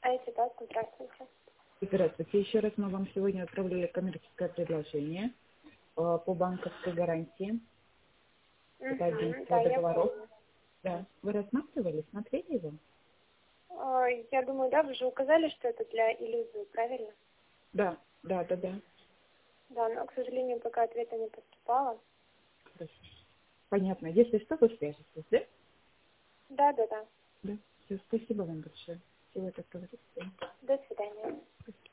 Айтитак, здравствуйте. Здравствуйте. Еще раз мы вам сегодня отправляли коммерческое предложение по банковской гарантии. Это агентство Да, я договоров. помню. Да. Вы рассматривали, смотрели его? Я думаю, да, вы же указали, что это для иллюзии, правильно? Да. Да, но, к сожалению, пока ответа не поступало. Хорошо. Понятно. Если что, вы свяжетесь, да? Да. Да. Все, спасибо вам большое. Всего доброго. До свидания.